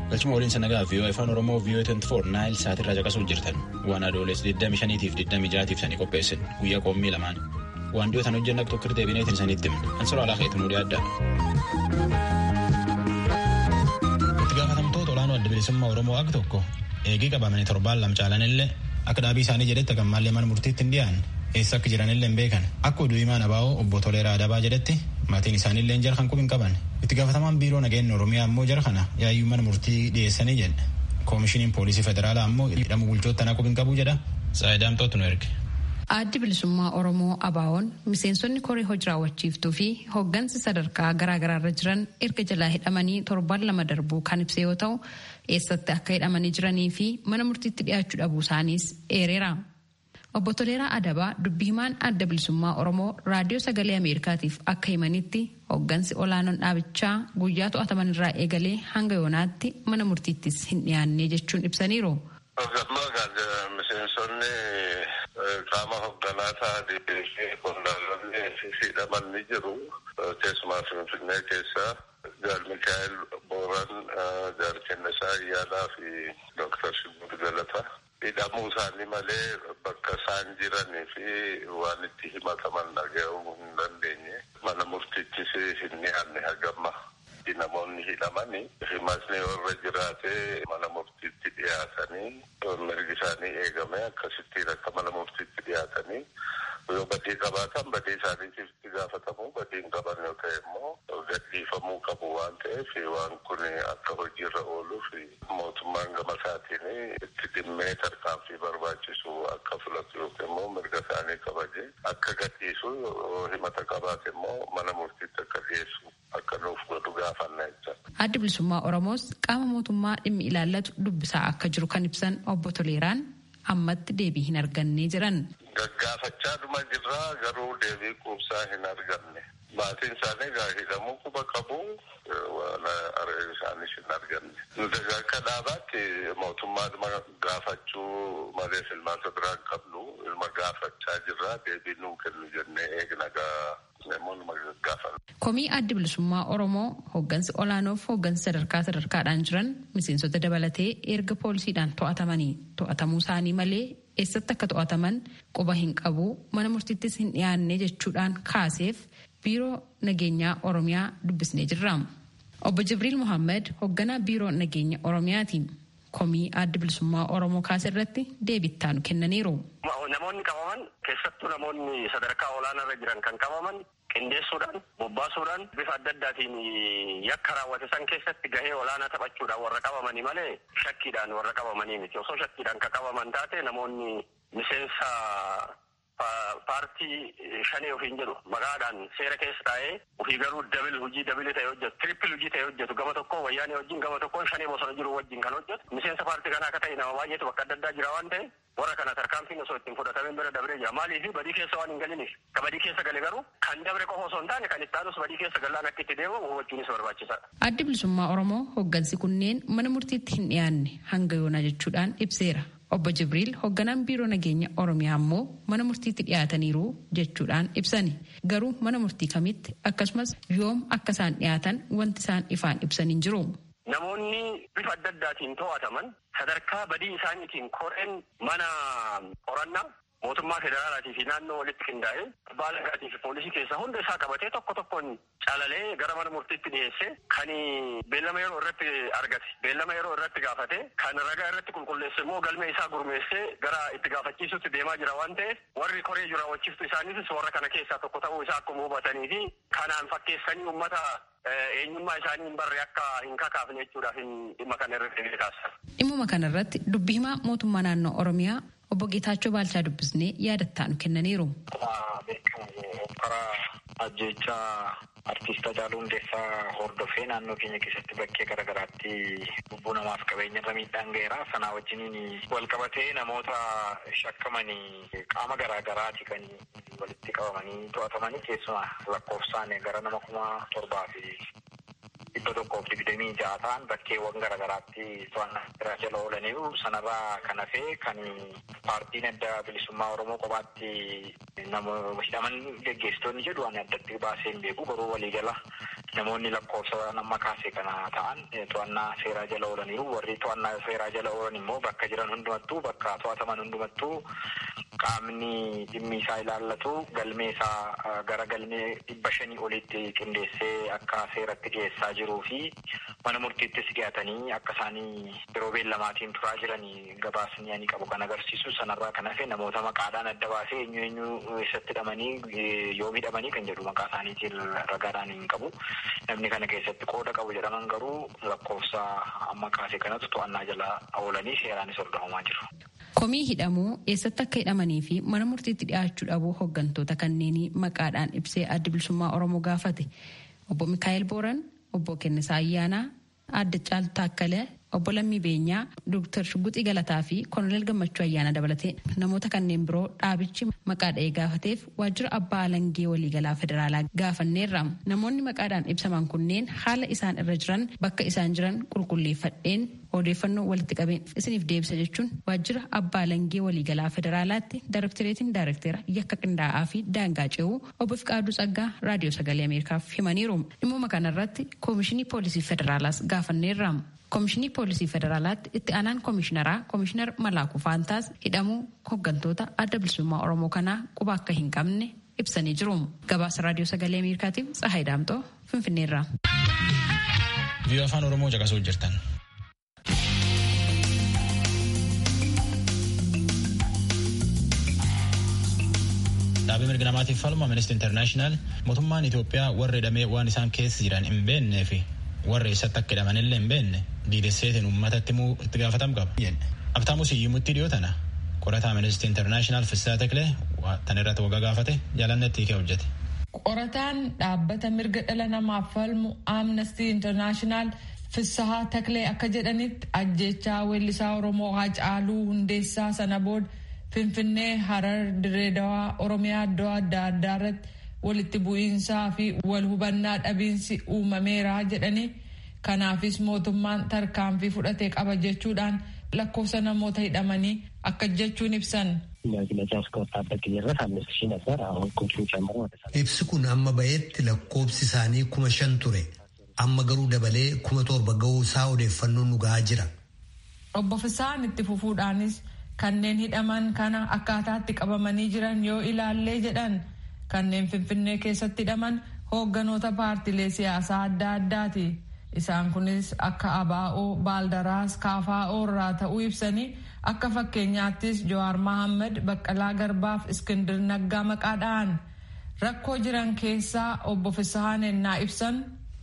Galchuma waliin sanagaa VOA Afaan Oromoo VOA 24 Naayil Saatirraa caqasuu jirtan. Waan adooles 25 fi 26 sanii qopheessin guyyaa qoommii lamaan. Waan dhiyootan hojjenna tokko deebineetiin sanitti himu. Ansaroo alaa keetu nuudii adda. Itti gaafatamtoota olaanoo adda bilisummaa Oromoo akka tokko eegii qabamanii torbaan lama caalanillee akka dhaabii isaanii jedhetti gammaallee mana murtiitti hin dhiyaanne. Eessa akka jiranillee hin beekan. Akka oduu himaan Abaa'oo obbo Toleeraa Adabaa jedhetti maatiin isaaniillee jara kan qubi hin qaban. Itti gaafatamaan biiroo nageenya Oromiyaa ammoo jara kana yaayyuu mana murtii dhiyeessanii jedha. Koomishiniin poolisii federaalaa ammoo hidhamu bulchoota qubi hin qabu jedha. Saayidaamtootu nu erge. Addi bilisummaa Oromoo Abaa'oon miseensonni koree hojii raawwachiiftuu fi hooggansi sadarkaa garaagaraarra jiran erga jalaa hidhamanii torban lama darbuu kan ibse yoo ta'u eessatti akka hidhamanii jiranii fi mana murtiitti dhiyaachuu dhabuu isaaniis eereera. Obbo Toleeraa Adabaa dubbii himaan adda bilisummaa Oromoo raadiyoo sagalee Ameerikaatiif akka himanitti hooggansi olaanoon dhaabichaa guyyaa to'ataman irraa eegalee hanga yoonaatti mana murtiittis hin dhiyaanne jechuun ibsaniiru. Miseensonni qaama hoogganaa ta'anii fi qondaalonni hidhaman ni jiru. Keessumaa Finfinnee keessa Jaal Mikaa'el Booran, Jaal Kennisaa Iyyaanaa fi Dr. Shibbuu Galataa. Hidhamuu isaanii malee bakka isaan jiranii fi waan itti himataman dhaga'uu hin dandeenye. Mana murtiittis hin dhiyaanne hagamma. Namoonni hidhamanii himatni warra jiraatee mana murtiitti dhiyaatanii mirgi isaanii eegame akkasittiin akka mana murtiitti dhiyaatanii yoo badii qabaatan badii isaaniitiif itti gaafatamu badii hin qaban yoo ta'e immoo gadhiifamuu qabu waan ta'eef waan kun akka hojiirra ooluuf mootummaan gama isaatiin itti dhimmee tarkaanfii barbaachisu akka filatu yookiin immoo mirga isaanii kabaje akka gadhiisu himata qabaate immoo mana murtiitti akka dhiyeessu akka nuuf godhu gaafanna jecha. Addi bilisummaa Oromoos qaama mootummaa dhimmi ilaallatu dubbisaa akka jiru kan ibsan obbo Toleeraan ammatti deebii hin arganne jiran. Gaggaafachaa dhuma jirraa garuu deebii quubsaa hin arganne. Maatiin isaanii hidhamuu quba qabu waan isaanis hin arganne. Nuti akka dhaabaatti mootummaa dhuma gaafachuu malee filmaata biraa hin qabnu ilma gaafachaa jirraa deebii nuu kennu jennee eegna Komii addi bilisummaa Oromoo hooggansi olaanoof hooggansi sadarkaadhaan jiran miseensota dabalatee erga poolisiidhaan to'atamuu isaanii malee eessatti akka to'ataman quba hin qabu mana murtiittis hin dhiyaanne jechuudhaan kaaseef biiroo nageenyaa Oromiyaa dubbisnee jirra. Obbo Jibriil Muhammad hoogganaa biiroo nageenya Oromiyaati. Komii addi bilisummaa Oromoo kaase irratti deebii ittaanu kennaniiru. Namoonni qabaman keessattuu namoonni sadarkaa olaanaarra jiran kan qabaman qindeessuudhaan bobbaasuudhaan bifa adda addaatiin yakka raawwate san keessatti gahee olaanaa taphachuudhaan warra qabamanii malee shakkiidhaan warra qabamanii miti. Osoo shakkiidhaan kan qabaman taate namoonni miseensa paartii shanee ofiin jedhu maqaadhaan seera keessa taa'ee ofii garuu hojii dabili ta'e hojjetu tirippil hojii ta'e hojjetu gama tokko wayyaanee wajjin gama tokkoon shanee bosona jiru wajjin kan hojjetu miseensa paartii kanaa akka ta'e nama baay'eetu bakka adda addaa jira waan ta'e warra kana tarkaanfiin osoo ittiin fudhatamen bira dabree jira. Maaliif badii keessa waan hin galiniif ka badii keessa gale garuu kan dabre qofa osoo hin taane kan itti aanus badii keessa galaan akka itti deemu hubachuunis barbaachisaadha. Addi bilisummaa Oromoo hooggansi kunneen mana murtiitti hin dhiyaanne hanga yoonaa jechuudhaan ibseera. Obbo Jibriil hoogganaan biiroo nageenya Oromiyaa ammoo mana murtiitti dhiyaataniiru jechuudhaan ibsani. Garuu mana murtii kamitti akkasumas yoom akka isaan dhiyaatan wanti isaan ifaan ibsan hin jiru. Namoonni bifa adda addaatiin to'ataman sadarkaa badii isaaniitiin koreen mana qorannaa mootummaa federaalaatii fi naannoo walitti qindaa'ee abbaa alangaatii fi poolisii keessaa hunda isaa qabatee tokko tokkoon calalee gara mana murtiitti dhiyeessee kan beellama yeroo irratti argate beellama yeroo irratti gaafate kan ragaa irratti qulqulleesse immoo galmee isaa gurmeessee gara itti gaafachiisutti deemaa jira waan ta'eef warri koree jiru raawwachiiftu isaaniitis warra kana keessaa tokko ta'uu isaa akkuma hubatanii fi kanaan fakkeessanii uummata eenyummaa isaanii hin barre akka hin kakaafne jechuudhaaf dhimma kana irratti taasisan. Dhimma kana irratti dubbii himaa mootummaa naannoo Oromiyaa Obbo Geetaachoo Baalchaa dubbisnee yaadattaanu kennaniiru. Karaa ajjechaa artiist Haacaaluu Hundeessaa hordofee naannoo keenya keessatti bakkee garaagaraatti lubbuu namaaf qabeenyarra miidhaan ga'eera. Sanaa wajjiniin wal qabatee namoota shakkamanii qaama garaagaraati kan walitti qabamanii to'atamanii keessumaa lakkoofsaan gara nama 7,126 ta'an bakkeewwan garaagaraatti to'annaa jala oolaniiru. Sanarraa kan hafee kan paartiin adda bilisummaa Oromoo kophaatti nama hidhaman geggeessitoonni jedhu waan addatti baasee hin beeku garuu waliigala namoonni lakkoofsa nama kaasee kana ta'an to'annaa seeraa jala oolaniiru. Warri to'annaa seeraa jala oolan immoo bakka jiran hundumattuu bakka to'ataman hundumattuu qaamni dhimmi isaa ilaallatu galmee isaa gara galmee 500 olitti qindeessee akka seeratti dhiyeessaa jiruu fi mana murtiittis dhiyaatanii akka isaanii yeroo beellamaatiin turaa jiranii gabaasni ani qabu kan agarsiisu. Sanarraa kan hafe namoota maqaadhaan adda baasee eenyu eessatti hidhamanii yoo hidhamanii kan jedhu maqaa isaaniitiin ragaadhaan hin qabu. Namni kana keessatti qooda qabu jedhaman garuu lakkoofsa amma kaasee kanatu to'annaa jala oolanii seeraanis hordofamaa jiru. Komii hidhamuu eessatti akka hidhamanii fi mana murtiitti dhiyaachuu dhabuu hooggantoota kanneenii maqaadhaan ibsee adda bilisummaa Oromoo gaafate. Obbo Mikaa'el Booran, Obbo Kennisaa Ayyaanaa, Aadde Caaltuu Taakkalee, Obbo Lammii Beenyaa, Dr. Shugguxii Galataa fi Koloneel Gammachuu Ayyaana dabalatee namoota kanneen biroo dhaabichi maqaa dha'ee gaafateef waajjira abbaa alangee waliigalaa federaalaa gaafanneerra. Namoonni maqaadhaan ibsaman kunneen haala isaan irra jiran bakka isaan jiran qulqulleeffadheen odeeffannoo walitti qabeen isiniif deebisa jechuun waajjira abbaa alangee waliigalaa federaalaatti daarektereetiin daarekteera yakka qindaa'aa fi daangaa ce'uu obbo Fiqaaduu Tsaggaa raadiyoo sagalee Ameerikaaf himaniiru. Dhimma kanarratti koomishinii poolisii federaalaas gaafanneerra. Koomishinii poolisii federaalaatti itti aanaan koomishineraa koomishinar Malaakuu Faantaas hidhamuu hooggantoota adda bilisummaa Oromoo kanaa quba akka hin qabne ibsanii jiru. Gabaasa raadiyoo sagalee Ameerikaatiif Tsahaay Daamtoo Finfinneerraa. Viiyoo afaan Oromoo caqasuu jirtan. Dhaabbii mirga namaatiif falmu Amnesty International mootummaan Itoophiyaa warra hidhamee waan isaan keessa jiran hin beeknee fi warra eessatti akka hidhaman illee hin beekne diidesseetiin uummatatti himuu itti gaafatama qaba. Abtaamu Siyyumutti dhiyootana qorataa Amnesty International Fissaa Teklee tan irratti waggaa gaafate jaalannetti hiikee hojjete. Qorataan dhaabbata mirga dhala namaaf falmu Amnesty International Fissaa Teklee akka jedhanitti ajjechaa weellisaa Oromoo Haacaaluu Hundeessaa sana booda Finfinnee, Harar, Direedawaa, Oromiyaa iddoo adda addaa irratti walitti bu'iinsaa fi wal hubannaa dhabiinsi uumameera jedhanii kanaafis mootummaan tarkaanfii fudhatee qaba jechuudhaan lakkoofsa namoota hidhamanii akka jechuun ibsan. Ibsi kun amma ba'eetti lakkoofsi isaanii 5,000 ture. Amma garuu dabalee 7,000 ga'uu isaa odeeffannoon nu ga'aa jira. Obbo Fissaan itti fufuudhaanis kanneen hidhaman kana akkaataatti qabamanii jiran yoo ilaallee jedhan kanneen Finfinnee keessatti hidhaman hoogganoota paartilee siyaasaa adda addaati. Isaan kunis akka ABO, Baaldaraas, KFO irraa ta'uu ibsanii akka fakkeenyaattis Jawaar Mohaammed, Baqqalaa Garbaaf Iskindir Naggaa maqaadhaan rakkoo jiran keessaa obbo Fissaan ennaa ibsan.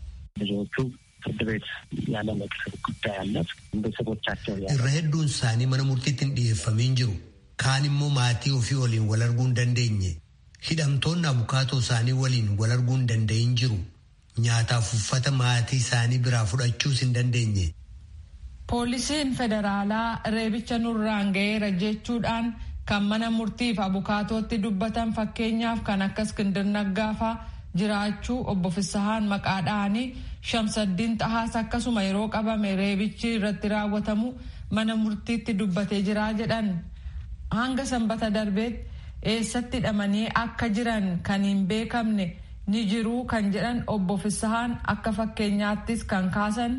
Irra hedduun isaanii mana murtiitti hin dhiyeeffamiin jiru. Kaan immoo maatii ofii waliin wal arguu hin dandeenye. Hidhamtoonni abukaatoo isaanii waliin wal arguu hin danda'in jiru. Nyaataaf uffata maatii isaanii biraa fudhachuus hin dandeenye. Poolisiin federaalaa reebicha nurraan ga'eera jechuudhaan kan mana murtiif abukaatootti dubbatan fakkeenyaaf kan akka Iskindir Naggaafaa jiraachuu obbo Fissahaan maqaadhaanii Shamsaddiin Xahaas akkasuma yeroo qabame reebichi irratti raawwatamu mana murtiitti dubbatee jiraa jedhan. Hanga sanbata darbeetti eessatti hidhamanii akka jiran kan hin beekamne ni jiru kan jedhan obbo Fissahaan akka fakkeenyaattis kan kaasan.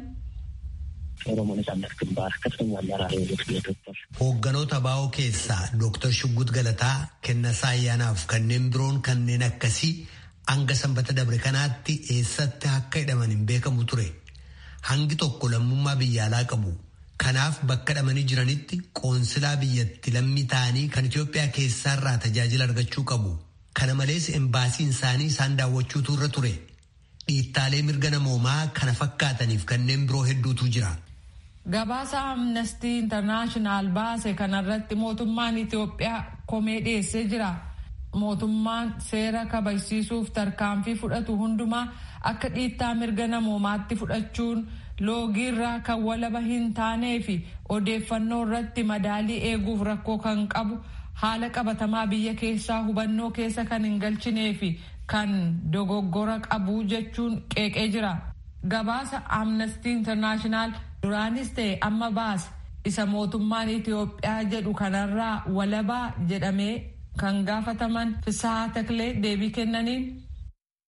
Hoogganoota ABO keessaa Dr. Shugguxii Galataa, Kennisaa Ayyaanaaf kanneen biroon kanneen akkasii hanga sanbata dabre kanaatti eessatti akka hidhaman hin beekamu ture. Hangi tokko lammummaa biyya alaa qabu. Kanaaf bakka hidhamanii jiranitti qoonsilaa biyyatti lammii ta'anii kan Itoophiyaa keessaarraa tajaajila argachuu qabu. Kana malees embaasiin isaanii isaan daawwachuutu irra ture. Dhiittaalee mirga namoomaa kana fakkaataniif kanneen biroo hedduutu jira. Gabaasa Amnesty International baase kanarratti mootummaan Itoophiyaa komee dhiyeessee jira. Mootummaan seera kabachiisuuf tarkaanfii fudhatu hundumaa akka dhiittaa mirga namoomaatti fudhachuun loogiirraa kan walaba hin taanee fi odeeffannoo irratti madaalii eeguuf rakkoo kan qabu haala qabatamaa biyya keessaa hubannoo keessa kan hin galchinee fi kan dogoggora qabu jechuun qeeqee jira. Gabaasa Amnesty International duraanis ta'e amma baase isa mootummaan Itoophiyaa jedhu kanarraa walabaa jedhamee kan gaafataman Fissaa Teklee deebii kennaniin.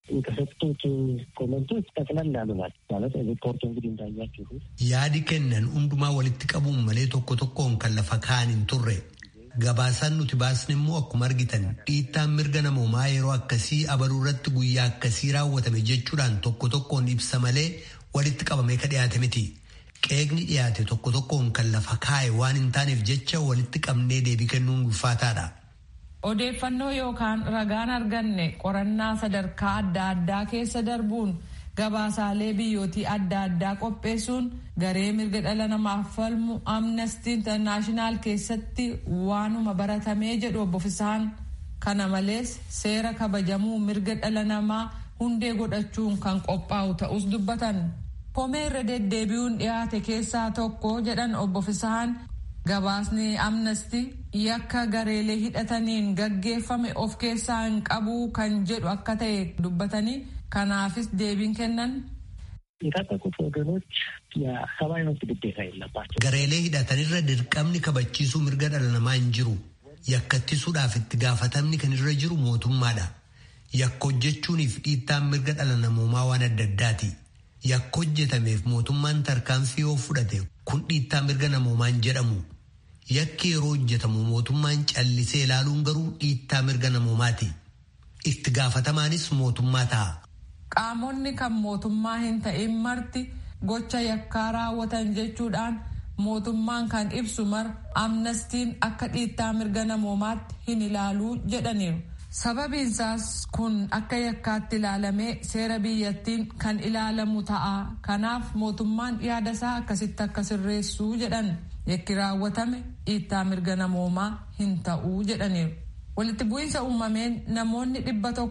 የተሰጡት ኮመንቶች ጠቅለል ያሉ ናቸው። ማለት ሪፖርቱ እንግዲህ እንዳያችሁት yaadi kennan hundumaa walitti qabuun malee tokko tokkoon kan lafa kaa'an hin turre. Gabaasaan nuti baasne immoo akkuma argitan dhiittaan mirga namoomaa yeroo akkasii abaluu irratti guyyaa akkasii raawwatame jechuudhaan tokko tokkoon ibsa malee walitti qabamee ka dhiyaate miti. Qeeqni dhiyaate tokko tokkoon kan lafa kaa'e waan hin taaneef jecha walitti qabnee deebii kennuun ulfaataadha. Odeeffannoo yookaan ragaan arganne qorannaa sadarkaa adda addaa keessa darbuun gabaasaalee biyyootii adda addaa qopheessuun garee mirga dhala namaaf falmu Amnesty International keessatti waanuma baratamee jedhu obbo Fisaan. Kana malees seera kabajamuu mirga dhala namaa hundee godhachuun kan qophaa'u ta'us dubbatan. Komee irra deddeebi'uun dhiyaate keessaa tokko jedhan obbo Fisaan gabaasni Amnesty yakka gareelee hidhataniin gaggeeffame of keessaa hin qabu kan jedhu akka ta'e dubbatanii kanaafis deebiin kennan. የታጠቁት ወገኖች የሰብአዊ መብት ግዴታ የለባቸው። gareelee hidhatanirra dirqamni kabachiisuu mirga dhala namaa hin jiru. Yakka ittisuudhaaf itti gaafatamni kan irra jiru mootummaadha. Yakka hojjechuuniif dhiittaan mirga dhala namoomaa waan adda addaati. Yakka hojjetameef mootummaan tarkaanfii yoo fudhate kun dhiittaa mirga namoomaa hin jedhamu. Yakki yeroo hojjetamu mootummaan callisee ilaaluun garuu dhiittaa mirga namoomaati. Itti gaafatamaanis mootummaa ta'a. Qaamonni kan mootummaa hin ta'in marti gocha yakkaa raawwatan jechuudhaan mootummaan kan ibsu Amnestiin akka dhiittaa mirga namoomaatti hin ilaaluu jedhaniiru. Sababiinsaas kun akka yakkaatti ilaalamee seera biyyattiin kan ilaalamu ta'a. Kanaaf mootummaan yaadasaa akkasitti akka sirreessuu jedhan. Yakki raawwatame dhiittaa mirga namoomaa hin ta'uu jedhaniiru. Walitti bu'iinsa uumameen namoonni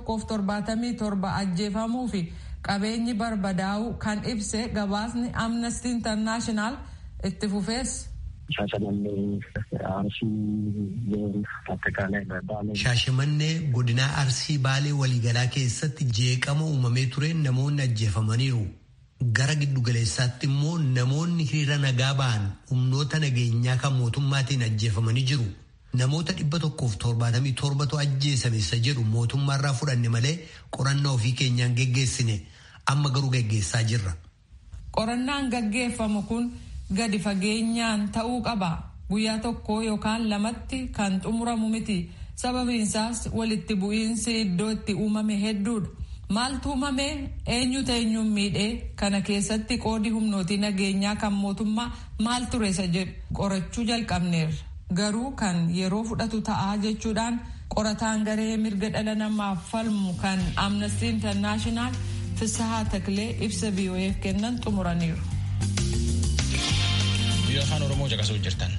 177 ajjeefamuu fi qabeenyi barbadaa'uu kan ibse gabaasni Amnesty International itti fufees. Shaashimannee godinaa Arsii Baalee waliigalaa keessatti jeeqama uumamee tureen namoonni ajjeefamaniiru. Gara giddugaleessaatti immoo namoonni hiriira nagaa ba'an humnoota nageenyaa kan mootummaatiin ajjeefamanii jiru. Namoota 177 ajjeesame isa jedhu mootummaarraa fudhanne malee qorannaa ofii keenyaan geggeessine amma garuu geggeessaa jirra. Qorannaan gaggeeffamu kun gadi fageenyaan ta'uu qaba. Guyyaa tokko yookaan lamatti kan xumuramu miti. Sababiinsaas walitti bu'iinsi iddoo itti uumame hedduudha. Maaltu uumame eenyutu eenyuun miidhee kana keessatti qoodi humnootii nageenyaa kan mootummaa maal ture isa jedhu qorachuu jalqabneerra. Garuu kan yeroo fudhatu ta'aa jechuudhaan qorataan garee mirga dhala namaaf falmu kan Amnesty International Fisahaa Taklee ibsa BOF kennan xumuraniiru. Biyya afaan Oromoo caqasuu jirtan.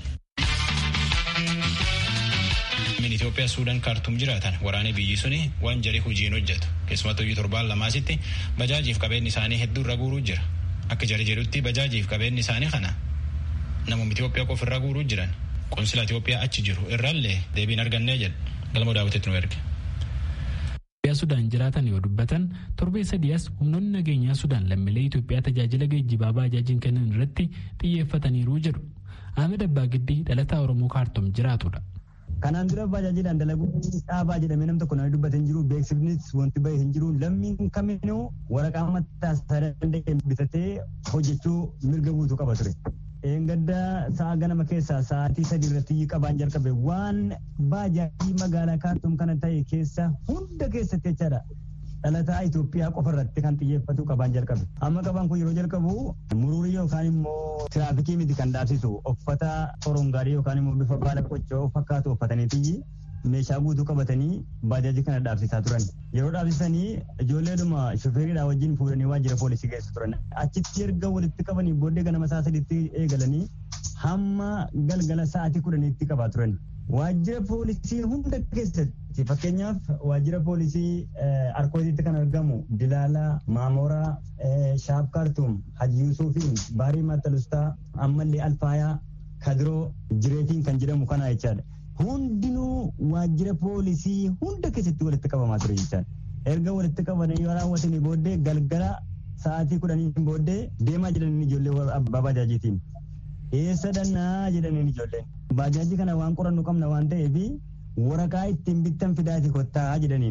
Itoophiyaa Suudaan Kaartuum jiraatan waraanee biyyi suni waan jarii hojiin hojjetu. Keessumattuu biyyi torbaan lamaasitti bajaajiif qabeenyi isaanii hedduu irra guuruu jira. Akka jarii jedhutti bajaajiif qabeenyi isaanii kana namoonni Itoophiyaa qofa irra guuruu jiran. Qoonsila Itoophiyaa achi jiru irraallee deebiin argannee jedhu. Galmoo daawwiteetti nu erge. Sudaan jiraatan yoo dubbatan torbee sadiyaas humnoonni nageenyaa Sudaan lammiilee Itoophiyaa tajaajila geejjibaa baajaajiin kennan irratti xiyyeeffataniiru jedhu. Ahmed Abbaa Giddii dhalataa Oromoo Kaartuum jiraatudha. Kanaan dura baajaajiidhaan dalaguu dhaabaa jedhamee nam tokko nama dubbatan jiru beeksifnis wanti bahee hin jiru lammiin kaminuu waraqaa mataa isaa danda'e bitatee hojjechuu mirga guutuu qaba ture. Eeggadda sa'a ganama keessaa sa'aatii 3 irratti qabaan jalqabe waan baajaajii magaalaa Kaartuum kana ta'e keessa hunda keessatti jechaadha. Dhalataa Itoophiyaa qofa irratti kan xiyyeeffatu qabaan jalqabe. Amma qabaan kun yeroo jalqabu muruurii yookaan immoo tiraafikii miti kan dhaabsisu uffata korongaarii yookaan immoo bifa baala qoccoo fakkaatu uffataniiti meeshaa guutuu qabatanii baajaajii kana dhaabsisaa turan. Yeroo dhaabsisanii ijoolleedhuma shofeeridhaa wajjin fuudhanii waajjira poolisii geessu turan. Achitti erga walitti qabanii booddee ganama sa'a 3tti eegalanii hamma galgala sa'aatii 10tti qabaa turan. Waajjira poolisii hunda keessatti fakkeenyaaf waajjira poolisii Arkootiitti kan argamu Dilaalaa, Maamoraa, Shaaf Kaartuum, Haji Yuusufiin, Baarii Mattalustaa, ammallee Alfaayaa, Kadiroo, Jireetiin kan jedhamu kana jechaadha. Hundinuu waajjira poolisii hunda keessatti walitti qabamaa ture jechaadha. Erga walitti qabanii yoo raawwatanii booddee galgala sa'aatii 10 booddee deemaa jedhanii ijoollee abbaa baajaajiitiin. Eessa dhannaa jedhanii ijoolleen. Baajaajii kana waan qorannu qabna waan ta'eef waraqaa ittiin bittan fidaati kottaa jedhaniin.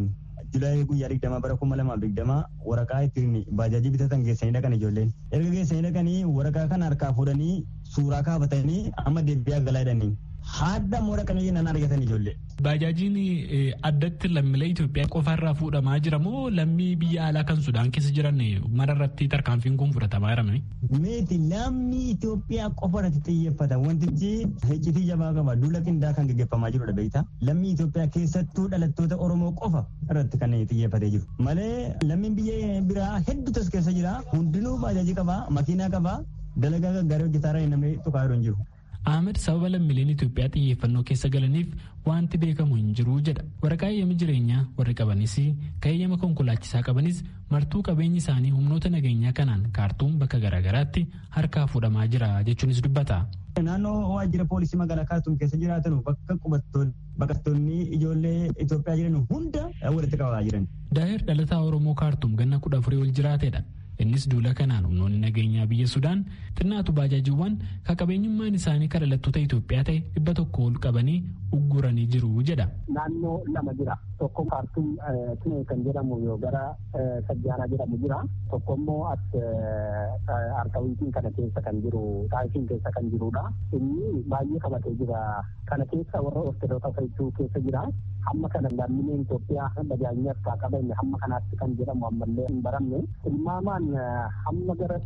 Julaayii guyyaa 20 bara 2020 waraqaa ittiin baajaajii bitatan geessanii dhaqan ijoolleen. Erga geessanii dhaqanii waraqaa kana harkaa fuudhanii suuraa kaafatanii amma deebi'aa galaa jedhanii. Haadda moora kana jennaan argatan ijoollee. Baajaajiin addatti lammiilee Itoophiyaa qofaarraa fuudhamaa jira moo lammii biyya alaa kan Sudaan keessa jiran mararratti tarkaanfiin kun fudhatamaa jirame? Meeti lammii Itoophiyaa qofarratti xiyyeeffata. Wantichi iccitii jabaa qaba. Duula qindaa kan gaggeeffamaa jirudha beektaa. Lammii Itoophiyaa keessattuu dhalattoota Oromoo qofa irratti kan xiyyeeffatee jiru. Malee lammiin biyya biraa hedduutu as keessa jira. Hundinuu baajaajii qaba, makiinaa qaba, dalagaa gaggaarii hojjetaarra namni tuqaa jiru hin jiru. Ahmed sababa lammiileen Itoophiyaa xiyyeeffannoo keessa galaniif wanti beekamu hin jiru jedha. Waraqaa eeyyama jireenyaa warri qabanis kan eeyyama konkolaachisaa qabanis martuu qabeenyi isaanii humnoota nageenyaa kanaan kaartuum bakka garaagaraatti harkaa fuudhamaa jira jechuunis dubbata. Naannoo waajjira poolisii magaalaa kaartuum keessa jiraatan bakka baqattoonni ijoollee Itoophiyaa jiran hunda walitti qabaa jiran. Daa'ir dhalataa Oromoo kaartuum ganna 14 ol jiraatedha. Innis duula kanaan humnoonni nageenyaa biyya Sudaan xinnaatu baajaajiiwwan kan qabeenyummaan isaanii kan dhalattoota Itoophiyaa ta'e 100 ol qabanii ugguranii jiru jedha. Naannoo lama jira. Tokko kaartuum kan jedhamu yoo gara Sajjaanaa jedhamu jira. Tokko immoo as Arkawiitiin kana keessa kan jiru Xaayifiin keessa kan jirudha. Inni baay'ee qabatee jira. Kana keessa warra Ortodoksii hedduu keessa jira. Hamma kana lammiileen Itoophiyaa bajaajii akka qaban hamma kanaatti kan jedhamu ammallee hin baramne. Ilmaamaan hamma gara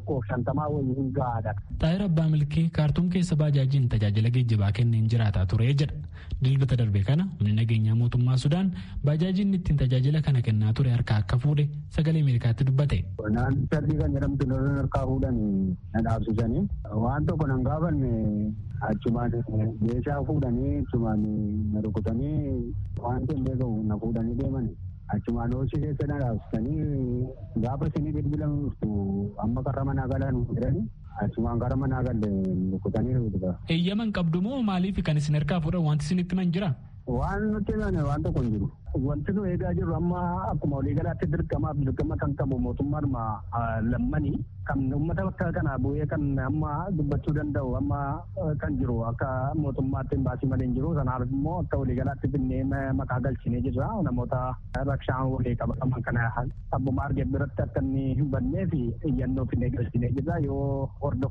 150 wayii hin gahaadha. Xaayir Abbaa Milkii kaartuum keessa baajaajiin tajaajila geejjibaa kenneen jiraataa ture jedha. Dilbata darbe kana humni nageenyaa mootummaa Sudaan baajaajiin ittiin tajaajila kana kennaa ture harkaa akka fuudhe sagalee Ameerikaatti dubbate. Naannoo sadii kan jedhamtu lolan harkaa fuudhanii na dhaabsisanii waan tokko nan gaafanne achumaan meeshaa fuudhanii achumaan na rukutanii waan hin beekamu na fuudhanii deemani. Achumaan hojii keessa na dhaabsisanii gaafa isinii bilbilamtu amma karra manaa galan jedhanii achumaan gara manaa galle rukutanii rukutuudha. Eeyyaman qabdu moo maaliif kan isin harkaa fuudhan wanti isinitti himan jira? Waan nuti himame waan tokko hin jiru. Wanti nu eegaa jirru amma akkuma waliigalaatti dirqama kan qabu mootummaadhuma lammanii kan uummata bakka kana bu'ee kan amma dubbachuu danda'u amma kan jiru akka mootummaatti baasii malee hin jiru. Sanaaf immoo akka waliigalaatti binnee maqaa galchinee jirra. Namoota rakshaan walii qabaman kana abbuma argee biratti akka inni hin bannee fi iyyannoo finnee galchinee jirra. Yoo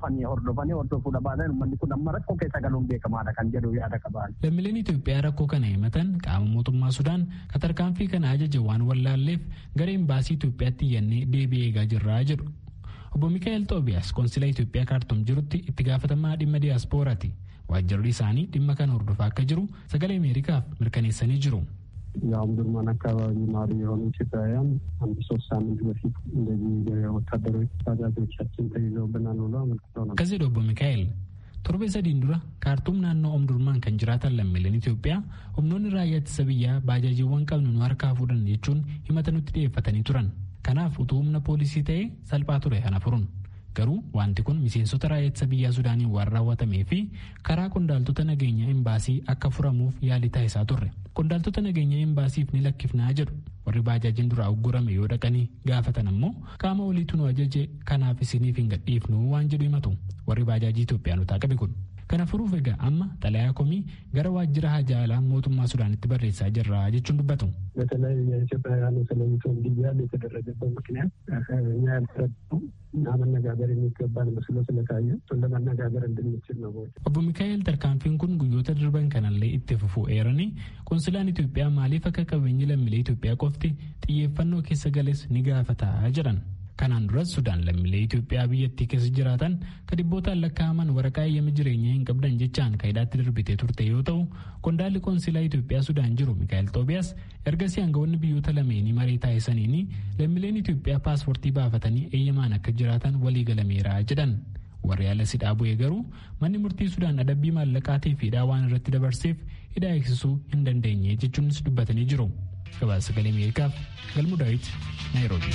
hordofuu dhabaatan uummanni kun amma rakkoo keessa galuun beekamaadha kan jedhu yaada qaban. Lammiileen Itoophiyaa rakkoo kana himatan qaama mootummaa Sudaan tarkaanfii kana ajaje waan wallaalleef gara imbaasii Itoophiyaatti iyyannee deebii eegaa jirraa jedhu. Obbo Mikaa'el Xoobiyaas konsilaa Itoophiyaa kaartuum jirutti itti gaafatamaa dhimma diyaaspooraati. Waajjirri isaanii dhimma kana hordofaa akka jiru sagalee Ameerikaaf mirkaneessanii jiru. የአምዱርማን አካባቢ ማሪ የሆኑ ኢትዮጵያውያን 3 ሳምንት በፊት እንደዚህ ወታደሮች ባጃጆቻችን ተይዘውብናል ብሎ አመልክተው ነበር። ከዚህ ዶቦ ሚካኤል torbe sadiin dura kaartuum naannoo omdurmaan kan jiraatan lammiileen Itoophiyaa humnoonni raayyaa ittisa biyyaa baajaajiiwwan qabnu nu harkaa fuudhan jechuun himata nutti dhiyeeffatanii turan. Kanaaf utuu humna poolisii ta'ee salphaa ture kana furuun. Garuu wanti kun miseensota raayyaa ittisa biyyaa Sudaaniin waan raawwatamee fi karaa qondaaltota nageenyaa imbaasii akka furamuuf yaalii taasisaa turre. Qondaaltota nageenyaa imbaasiif ni lakkifnaa jedhu. Warri baajaajiin duraa uggurame yoo dhaqanii gaafatan ammoo qaama oliitu nu ajaje kanaaf isiniif hin gadhiifnu waan jedhu himatu. Warri baajaajii Itoophiyaanotaa qabe kun. Kana furuuf egaa amma xalayaa komii gara waajjira hajaalaa mootummaa Sudaanitti barreessaa jirra jechuun dubbatu. በተለይ የኢትዮጵያውያኑ ስለሚተው እንዲያል የተደረገበት ምክንያት እኛ ያልተረዳነው እና መነጋገር የሚገባን መስሎ ስለታየ እሱን ለመነጋገር እንድንችል ነው። Obbo Mikaa'el tarkaanfiin kun guyyoota darban kanallee itti fufuu eeranii konsilaan Itoophiyaa maaliif akka qabeenyi lammiilee Itoophiyaa qofti xiyyeeffannoo keessa gales ni gaafataa jedhan. Kanaan duras Sudaan lammiilee Itoophiyaa biyyattii keessa jiraatan kan dhibbootaan lakkaa'aman waraqaa eeyyama jireenyaa hin qabdan jechaan kaayidaatti darbitee turte yoo ta'u, qondaalli konsilaa Itoophiyaa Sudaan jiru Mikaa'el Xoobiyaas ergasii aangawoonni biyyoota lameenii marii taasisaniini lammiileen Itoophiyaa paaspoortii baafatanii eeyyamaan akka jiraatan walii galameera jedhan. Warri ala sidhaa bu'ee garuu manni murtii Sudaan adabbii maallaqaatii fi hidhaa waan irratti dabarseef hidhaa eegsisuu hin dandeenye jechuunis dubbatanii jiru. Gabaasa sagalee Ameerikaaf Galmuu Daawit Naayiroobi.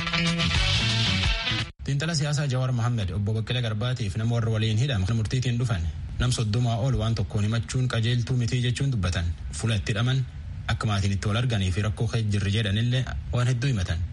Xiinxala siyaasaa Jawaar Mohaammed obbo Baqqalee Garbaatiif nama warra waliin hidhame murtiitiin dhufan nam 30 ol waan tokkoon himachuun qajeeltuu mitii jechuun dubbatan fuula itti hidhaman akka maatiin itti wal arganii fi rakkoo keessa jirri jedhanillee waan hedduu himatan.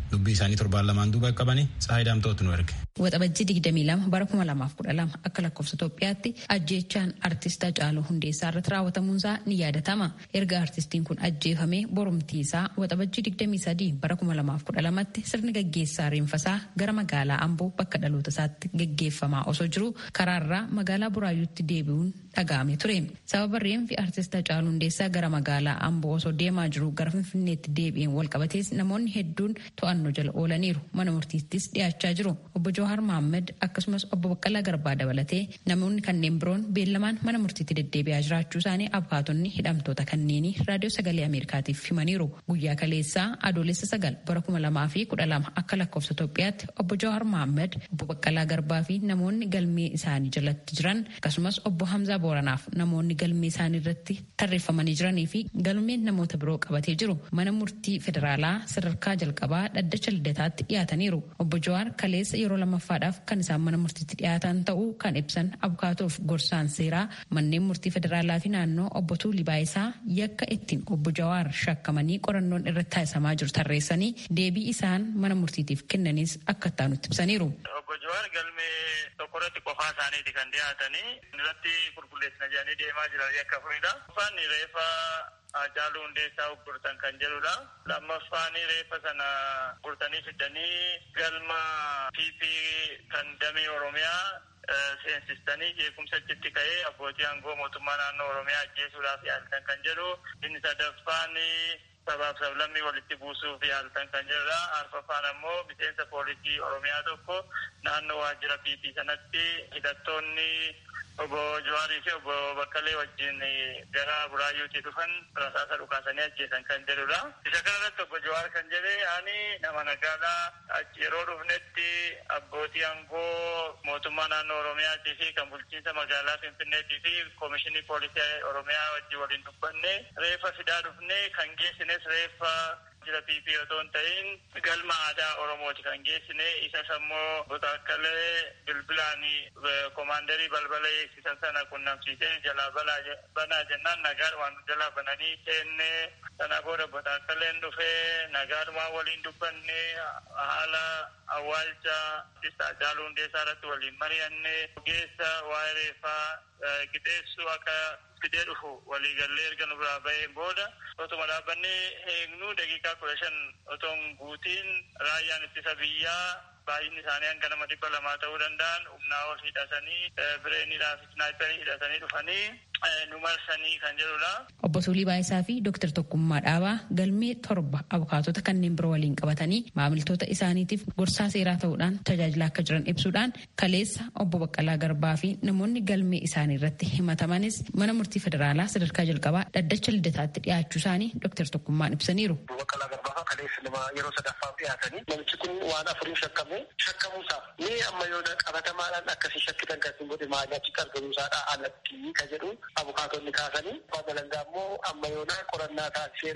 dubbii isaanii torbaan lamaan duuba qabanii Tsaayidaamtootu nu erge. Waxabajjii 22 bara 2012 akka lakkoofsa Itoophiyaatti ajjeechaan artist Hacaaluu Hundeessaa irratti raawwatamuunsaa ni yaadatama. Erga artistiin kun ajjeefamee borumtii isaa waxabajjii 23 bara 2012tti sirni gaggeessaa reenfasaa gara magaalaa Amboo bakka dhaloota isaatti gaggeeffamaa osoo jiru karaarraa magaalaa Buraayyuutti deebi'uun dhaga'ame ture. Sababa reenfi artist Hacaaluu Hundeessaa gara magaalaa Amboo osoo deemaa jiru gara Finfinneetti deebi'een walqabatees namoonni hedduun to'annoo jala oolaniiru. Mana murtiittis dhiyaachaa jiru. Obbo Jawaar Mohaammed akkasumas obbo Baqqalaa Garbaa dabalatee namoonni kanneen biroon beellamaan mana murtiitti deddeebi'aa jiraachuu isaanii abukaatonni hidhamtoota kanneenii raadiyoo sagalee Ameerikaatiif himaniiru. Guyyaa kaleessaa adoolessa 9 bara 2012 akka lakkoofsa Itoophiyaatti obbo Jawaar Mohaammed, obbo Baqqalaa Garbaa fi namoonni galmee isaanii jalatti jiran akkasumas obbo Hamzaa Booranaaf namoonni galmee isaanii irratti tarreeffamanii jiranii fi galmeen namoota biroo qabatee jiru mana murtii federaalaa sadarkaa jalqabaa dhaddacha lidataatti dhiyaataniiru. Obbo Jawaar kaleessa yeroo lammaffaadhaaf kan isaan mana murtiitti dhiyaatan ta'uu kan ibsan abukaatoof gorsaan seeraa manneen murtii federaalaa fi naannoo obbo Tuulii Baayisaa yakka ittiin obbo Jawaar shakkamanii qorannoon irratti taasisamaa jiru tarreessanii deebii isaan mana murtiitiif kennanis akka itti ibsaniiru. Obbo Jawaar galmee tokkorratti qofaa isaaniiti kan dhiyaatanii irratti qulqulleessina jedhanii deemaa jiran yakka furidha. Uffanni reefa Hacaaluu Hundeessaa gurtan kan jedhudha. Lammaffaan reefa sana gurtanii fidanii galma PP kan damee Oromiyaa seensistanii jeequmsa achitti ka'ee abbootii aangoo mootummaa naannoo Oromiyaa ajjeesuudhaaf yaaltan kan jedhu. Inni sadaffaan sabaaf sablammii walitti buusuuf yaaltan kan jedhudha. Arfaffaan ammoo miseensa poolisii Oromiyaa tokko naannoo waajjira PP sanatti hidhattoonni obbo Jawaarii fi obbo Baqqalee wajjin gara Buraayyuutti dhufan rasaasa dhukaasanii ajjeesan kan jedhudha. Isa kanarratti obbo Jawaar kan jedhe ani nama nagaadhaa yeroo dhufnetti abbootii aangoo mootummaa naannoo Oromiyaatii fi kan bulchiinsa magaalaa Finfinneetii fi koomishinii poolisii Oromiyaa wajjin waliin dubbanne reeffa fidaa dhufne kan geessines reeffa jira PP otoo hin ta'in galma aadaa Oromooti kan geessine isas ammoo Baqqalee bilbilaanii koomaandarii balbala eegsisan sana qunnamsiisee jalaa banaa jennaan nagaadhumaan jalaa bananii seenne sana booda Baqqaleen dhufee nagaadhumaan waliin dubbanne haala awwaalcha artist Hacaaluu Hundeessaa irratti waliin mari'anne ogeessa waa'ee reeffaa qixeessuu akka fidee dhufu waliigallee erga nu biraa baheen booda otuma dhaabbannee eegnu daqiiqaa 15 otoon guutiin raayyaan ittisa biyyaa baay'inni isaanii hanga nama 200 ta'uu danda'an humnaa ol hidhatanii bireeniidhaaf snaayiparii hidhatanii dhufanii nu marsanii kan jedhudha. Obbo Tuulii Baayisaa fi Dooktar Tokkummaa Dhaabaa galmee 7 abukaatota kanneen biroo waliin qabatanii maamiltoota isaaniitiif gorsaa seeraa ta'uudhaan tajaajilaa akka jiran ibsuudhaan kaleessa obbo Baqqalaa Garbaa fi namoonni galmee isaanii irratti himatamanis mana murtii federaalaa sadarkaa jalqabaa dhaddacha lidataatti dhiyaachuu isaanii Dooktar Tokkummaan ibsaniiru. Baqqalaa Garbaa kaleessa nama yeroo sadaffaaf dhiyaatanii namichi kun waan afurii shakkamuusaa ni amma yoo qabatamaadhaan akkasii shakkitan kan hin godhe maaliif argamuusaadha alatti kan jedhu abukaatonni kaasanii dalangaa immoo amma yoo qorannaa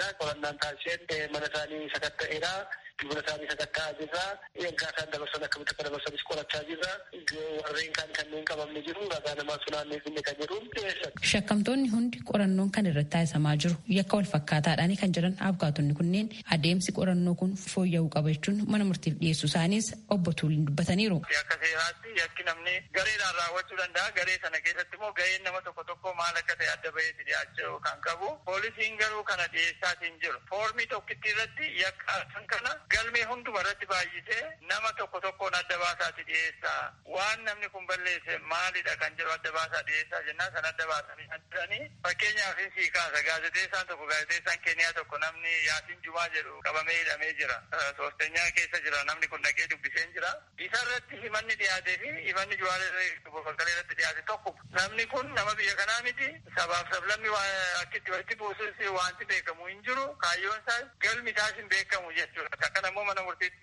taasiseen mana isaanii sakatta'eera dubara isaanii sakatta'aa jirra ergaa isaan dabarsan akkamitti akka dabarsanis qorachaa jirra warreen kanneen qabamne jiru ragaa namaa sunaannee finne kan jedhu dhiyeessan. Shakkamtoonni hundi qorannoon kan irratti taasisamaa jiru yakka wal fakkaataadhaan kan jiran abukaatonni kunneen adeemsi qorannoo kun fooyya'uu qaba jechuun mana murtiif dhiyeessuu isaanis obbo Tuuliin dubbataniiru. Akka seeraatti yakki namni gareedhaan raawwachuu danda'a. Garee sana keessatti immoo gaheen nama tokko maal akka ta'e adda baheetti dhiyaachuu kan qabu. Poolisiin garuu kana dhiyeessaatiin jiru. Foormii tokkitti irratti yakka kan kana galmee hunduma irratti baay'isee nama tokkoon adda baasaatti dhiyeessaa. Waan namni kun balleesse maalidha kan jedhu adda baasaa dhiyeessaa jennaan san adda baasanii kan jiranii. Fakkeenyaaf sii kaasa gaazexeessaan Keeniyaa tokko namni Yaasiin Jumaa jedhu qabamee hidhamee jira. Soostenyaa keessa jira namni kun dhaqee dubbisee jira. Isa irratti himanni dhiyaatee fi himanni Baqqalee irratti dhiyaate tokko. Namni kun nama biyya kanaa miti. Sabaaf sablammii akkitti walitti buusuus wanti beekamu hin jiru. Kaayyoon isaa galmi isaas hin beekamu jechuudha. Akka namoo mana murtiitti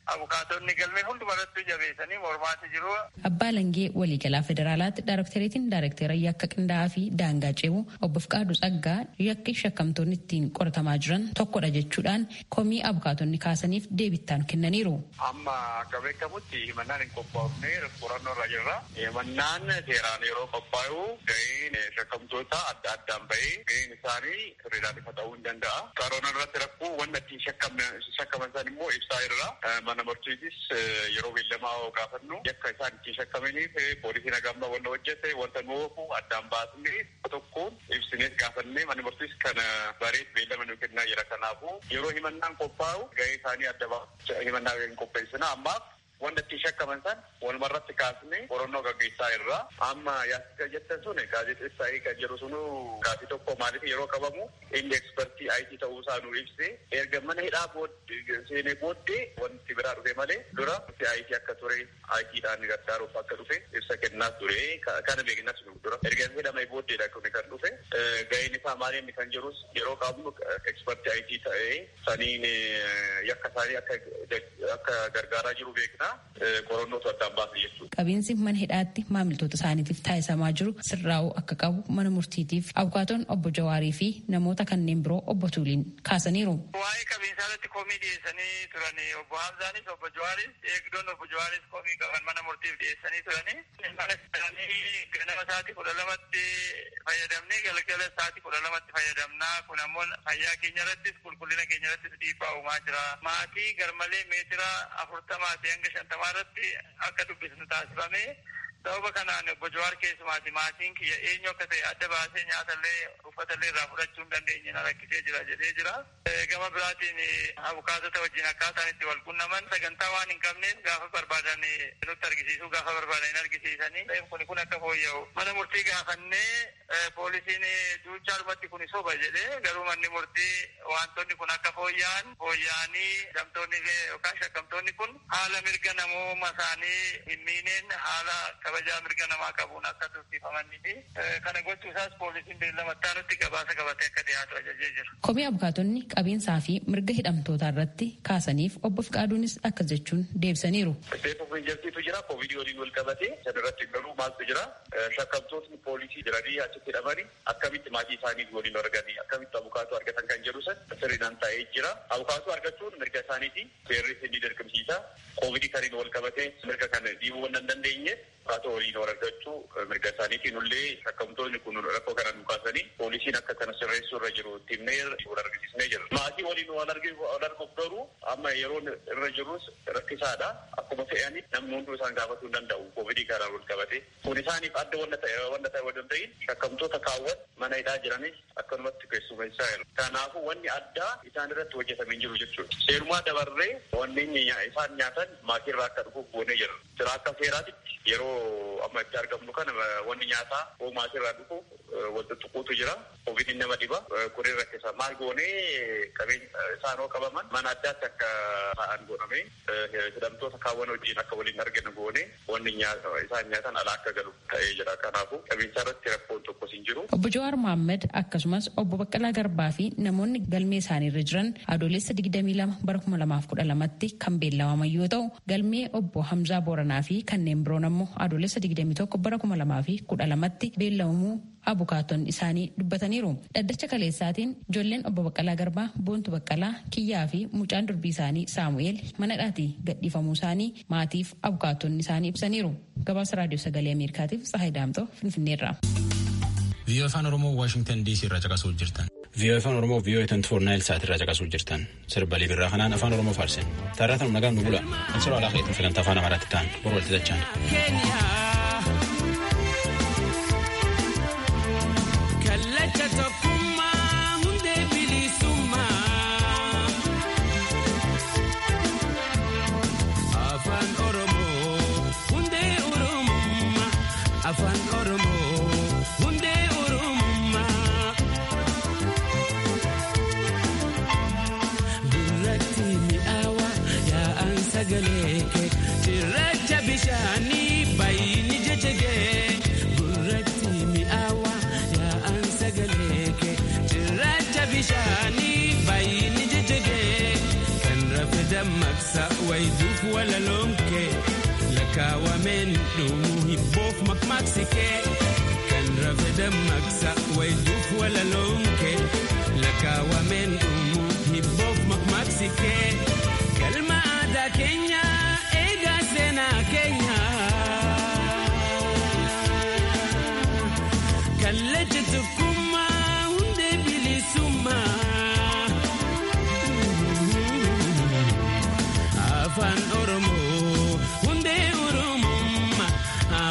abukaatonni galmee hundumarratti jabeessanii mormaatti jiru. Abbaa Langee waliigalaa federaalaatti daarekteeriitiin daarekteera yakka qindaa'aa fi daangaa ceebuu obbo Fiqaaduu Tsaggaa yakki shakkamtoonni ittiin qoratamaa jiran tokkodha jechuudhaan komii abukaatonni kaasaniif deebittaan kennaniiru. Amma akka beekamutti himannaan hin qophaa'ufne qorannoo irra jirra. Himannaan seeraan yeroo qophaa'u ga'een shakkamtoota adda addaan bahee ga'een isaanii sirriidhaan ifa ta'uu hin danda'a. Karoona irratti rakkoo wanta ittiin shakkaman isaan immoo ibsaa irra mana murtiitis yeroo beellamaa gaafannu yakka isaan ittiin shakkamaniif poolisiin hagamma wanta hojjete wanta nuufu addaan baasnee tokkoon ibsinees gaafannee mana murtiis kana bareet beellama nu kennaa jira. Kanaafuu yeroo himannaan qophaa'u ga'ee isaanii adda himannaa hin qopheessina ammaaf wanta ittiin shakkaman san walumarratti kaasnee qorannoo gaggeessaa irra amma yaasika jettan sun gaazexeessaa kan jedhu sunu gaafii tokko maaliif yeroo qabamu inni ekspertii IT ta'uu isaa nu ibse erga mana hidhaa seenee booddee wanti biraa dhufe malee dura IT akka ture ITdhaan gargaaruuf akka dhufe ibsa kennaa ture kana beeknas dura erga hidhamee booddeedha kan dhufe ga'een isaa maali inni kan jirus yeroo qabnu ekspertii IT ta'ee saniin yakka isaanii akka gargaaraa jiru beekna. Qorannootu addaan baasne jechuudha. Qabiinsi mana hidhaatti maamiltoota isaaniitiif taasisamaa jiru sirraa'uu akka qabu mana murtiitiif abukaatoon obbo Jawaarii fi namoota kanneen biroo obbo Tuuliin kaasaniiru. Waa'ee qabiinsaa irratti komii dhiyeessanii turani obbo Hamzaanis obbo Jawaaris eegdoon obbo Jawaaris komii qaban mana murtiif dhiyeessanii turani. Mana isaanii ganama sa'aatii 12tti fayyadamnee galgala sa'aatii 12tti fayyadamnaa kun ammoo fayyaa keenya irrattis qulqullina keenya irrattis dhiibbaa uumaa jira. Maatii garmalee meetira 40 hanga 50 irratti akka dubbisnu taasifame sababa kanaan obbo Jawaar keessumaati maatiin kiyya eenyu akka ta'e adda baasee nyaatallee uffatallee irraa fudhachuu hin dandeenye na rakkisee jira jedhee jira. Gama biraatiin abukaatota wajjin akkaataan itti wal quunnaman sagantaa waan hin qabneef gaafa barbaadan nutti argisiisuu gaafa barbaadan hin argisiisanii kun akka fooyya'u mana murtii gaafannee poolisiin duuchaadhumatti kun soba jedhee garuu manni murtii wantoonni kun akka fooyya'anii hidhamtoonni yookaan shakkamtoonni kun haala mirga namooma isaanii hin miineen haala kabajaa mirga namaa qabuun akka tursiifamanii fi kana gochuusaas poolisiin beellamattaa nutti gabaasa qabatee akka dhiyaatu ajajee jira. Komii abukaatonni qabiinsaa fi mirga hidhamtootaa irratti kaasaniif obbo Fiqaaduunis akkas jechuun deebisaniiru. Seefuuf jira koovidii waliin wal qabate sanirratti garuu maaltu jira shakkamtootni poolisii jiranii achitti hidhamanii akkamitti maatii isaanii waliin arganii akkamitti abukaatuu argatan kan jedhu san sirriidhaan taa'ee jira. Abukaatuu argachuun mirga isaaniiti seerris inni dirqamsiisa. Koovidii kaniin wal qabate mirga kana dhiibuu waan hin dandeenye abukaatuu waliin wal argachuu mirga isaaniitiin illee shakkamtoonni kun rakkoo kana nu kaasanii poolisiin akka kana sirreessuu irra jiru timnee wal argisiisnee jira. Maatii waliin wal arguuf garuu amma yeroo irra jirus rakkisaadha. Akkuma fe'anii namni hunduu isaan gaafatuu hin danda'u koovidii kanaan wal qabate. Kun isaaniif adda wanta ta'e wanta ta'in shakkamtoota kaawwan mana hidhaa jiranis akkanumatti keessummeessaa jiru. Kanaafuu wanni addaa isaan irratti hojjetamee jiru jechuudha. Seerumaa dabarree wanni isaan nyaatan maatii irraa akka dhufuuf goonee jira. Jira akka seeraatitti yeroo amma itti argamnu kana wanni nyaataa hoo maatii irraa dhufuuf wanta tuquutu jira. Koovidiin nama dhiba. Kunin rakkisa. Maal goonee qabeenya isaan hoo qabaman mana addaatti akka ta'an godhamee hidhamtoota kaawwan wajjin akka waliin arginu goonee wanni isaan nyaatan alaa akka galu ta'ee jira. Kanaafuu qabiinsa irratti rakkoon tokkos hin jiru. Obbo Jawaar Mohaammed akkasumas obbo Baqqalaa Garbaa fi namoonni galmee isaanii irra jiran adoolessa 22 bara 2012tti kan beellamaman yoo ta'u galmee obbo Hamzaa Booranaa fi kanneen biroon ammoo adoolessa 21 bara 2012tti beellamamuu abukaatonni isaanii dubbataniiru. Dhaddacha kaleessaatiin ijoolleen obbo Baqqalaa Garbaa, Boontu Baqqalaa, Kiyyaa fi mucaan durbii isaanii Saamu'eel mana hidhaatii gadhiifamuu isaanii maatiif abukaatonni isaanii ibsaniiru. Gabaasa Raadiyoo Sagalee Ameerikaatiif Tsahaay Daamtoo Finfinneerraa. VOA Afaan Oromoo Waashingtan DC irraa caqasuu jirtan. VOA Afaan Oromoo VOA 24 Naayil Saat irraa caqasuu jirtan. Sirba Liibirraa kanaan Afaan Oromoo faarsen. Taarratan nagaan nu bula. Ansiroo alaa keetiin filantaa afaan Amaaraatti ta'an bor walitti dachaan. Cirracha bishani bay dammaqsa wayduuf walaloonke lakaawamen dhumu hibboof makmaaksike kan rafe dammaqsa wayduuf walaloonke lakaawamen dhumu hibboof makmaaksike galma aadaa keenya eegaa seenaa keenya kan lejjituuf